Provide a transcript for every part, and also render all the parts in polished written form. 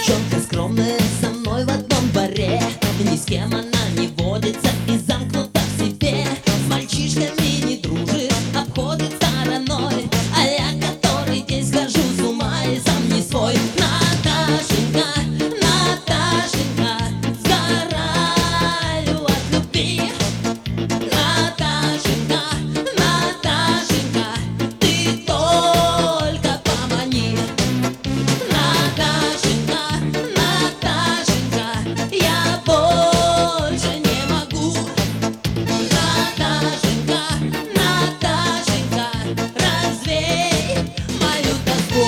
Девчонка скромная со мной в одном дворе, ни с кем она не водится и замкнута в себе. С мальчишками не дружит, обходит стороной, а я который день схожу с ума и сам не свой. Наташенька, Наташенька, сгораю от любви. Наташенька, Наташенька, ты только помани. Наташенька, Наташенька, я больше не могу. Наташенька, Наташенька, развей мою тоску.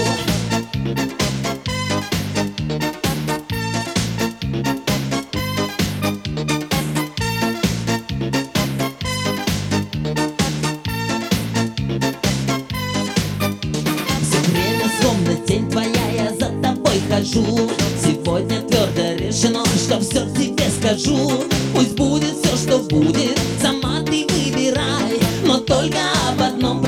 Все время словно тень твоя, я за тобой хожу. Сегодня твердо решено, что все тебе скажу. Пусть будет все, что будет, сама ты выбирай, но только об одном